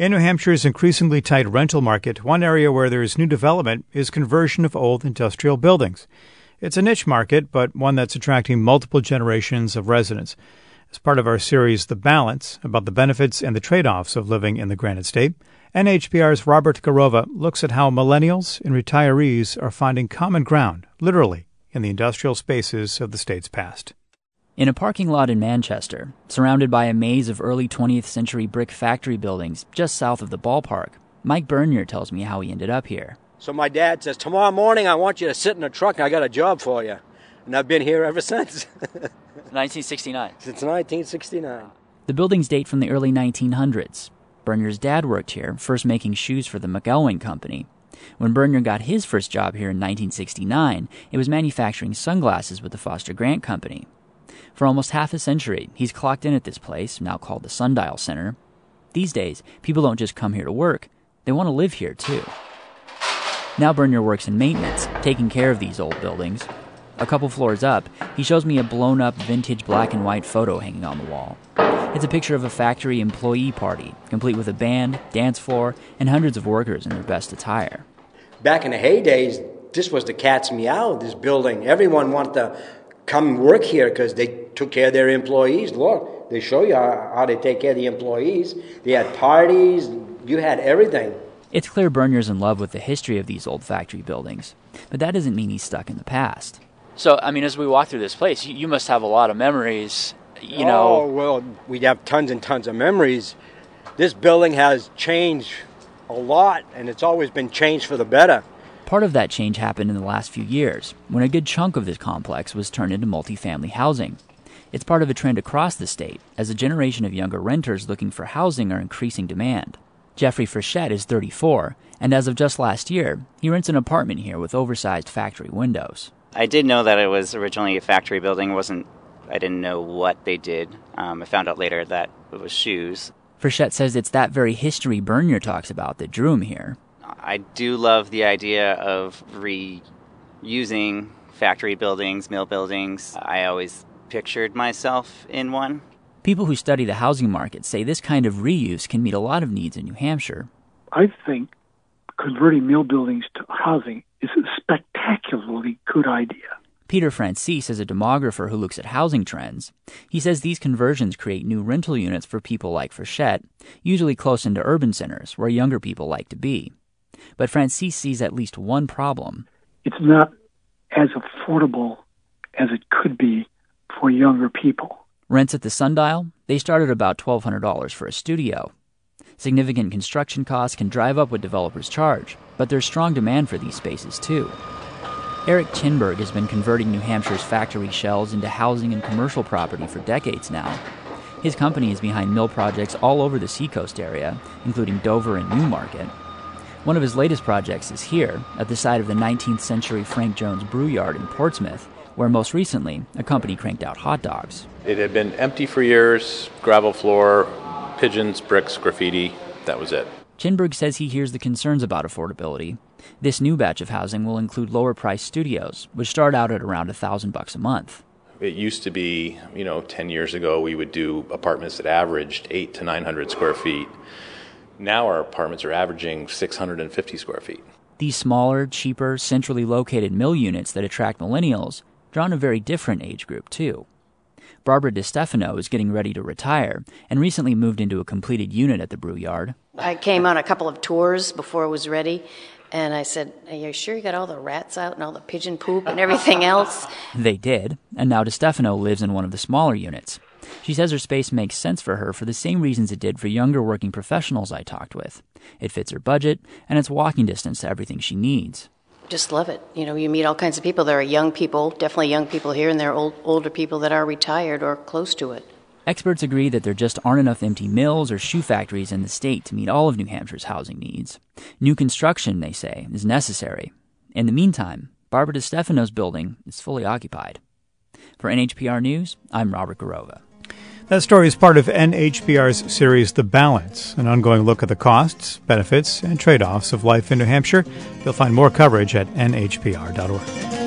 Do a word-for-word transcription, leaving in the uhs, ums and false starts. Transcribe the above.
In New Hampshire's increasingly tight rental market, one area where there is new development is conversion of old industrial buildings. It's a niche market, but one that's attracting multiple generations of residents. As part of our series, The Balance, about the benefits and the trade-offs of living in the Granite State, N H P R's Robert Garova looks at how millennials and retirees are finding common ground, literally, in the industrial spaces of the state's past. In a parking lot in Manchester, surrounded by a maze of early twentieth century brick factory buildings just south of the ballpark, Mike Bernier tells me how he ended up here. So my dad says, tomorrow morning I want you to sit in a truck and I got a job for you. And I've been here ever since. nineteen sixty-nine. Since nineteen sixty-nine. The buildings date from the early nineteen hundreds. Bernier's dad worked here, first making shoes for the McElwain Company. When Bernier got his first job here in nineteen sixty-nine, it was manufacturing sunglasses with the Foster Grant Company. For almost half a century, he's clocked in at this place, now called the Sundial Center. These days, people don't just come here to work, they want to live here too. Now Bernier works in maintenance, taking care of these old buildings. A couple floors up, he shows me a blown-up vintage black and white photo hanging on the wall. It's a picture of a factory employee party, complete with a band, dance floor, and hundreds of workers in their best attire. Back in the heydays, this was the cat's meow, this building. Everyone wanted to come work here because they took care of their employees. Look, they show you how, how they take care of the employees. They had parties. You had everything. It's clear Bernier's in love with the history of these old factory buildings, but that doesn't mean he's stuck in the past. So, I mean, as we walk through this place, you, you must have a lot of memories, you know. Oh, well, we have tons and tons of memories. This building has changed a lot, and it's always been changed for the better. Part of that change happened in the last few years, when a good chunk of this complex was turned into multifamily housing. It's part of a trend across the state, as a generation of younger renters looking for housing are increasing demand. Jeffrey Frechette is thirty-four, and as of just last year, he rents an apartment here with oversized factory windows. I did know that it was originally a factory building. It wasn't, I didn't know what they did. Um, I found out later that it was shoes. Frechette says it's that very history Bernier talks about that drew him here. I do love the idea of reusing factory buildings, mill buildings. I always pictured myself in one. People who study the housing market say this kind of reuse can meet a lot of needs in New Hampshire. I think converting mill buildings to housing is a spectacularly good idea. Peter Francis is a demographer who looks at housing trends. He says these conversions create new rental units for people like Frechette, usually close into urban centers where younger people like to be. But Francis sees at least one problem. It's not as affordable as it could be for younger people. Rents at the Sundial, they start at about twelve hundred dollars for a studio. Significant construction costs can drive up what developers charge, but there's strong demand for these spaces too. Eric Chinberg has been converting New Hampshire's factory shells into housing and commercial property for decades now. His company is behind mill projects all over the Seacoast area, including Dover and Newmarket. One of his latest projects is here, at the site of the nineteenth century Frank Jones Brew Yard in Portsmouth, where most recently, a company cranked out hot dogs. It had been empty for years, gravel floor, pigeons, bricks, graffiti, that was it. Chinberg says he hears the concerns about affordability. This new batch of housing will include lower-priced studios, which start out at around a thousand bucks a month. It used to be, you know, ten years ago, we would do apartments that averaged eight to nine hundred square feet. Now our apartments are averaging six hundred fifty square feet. These smaller, cheaper, centrally located mill units that attract millennials draw on a very different age group, too. Barbara DeStefano is getting ready to retire and recently moved into a completed unit at the brew yard. I came on a couple of tours before it was ready, and I said, are you sure you got all the rats out and all the pigeon poop and everything else? They did, and now DeStefano lives in one of the smaller units. She says her space makes sense for her for the same reasons it did for younger working professionals I talked with. It fits her budget, and it's walking distance to everything she needs. Just love it. You know, you meet all kinds of people. There are young people, definitely young people here, and there are old, older people that are retired or close to it. Experts agree that there just aren't enough empty mills or shoe factories in the state to meet all of New Hampshire's housing needs. New construction, they say, is necessary. In the meantime, Barbara DeStefano's building is fully occupied. For N H P R News, I'm Robert Garova. That story is part of N H P R's series The Balance, an ongoing look at the costs, benefits, and trade-offs of life in New Hampshire. You'll find more coverage at N H P R dot org.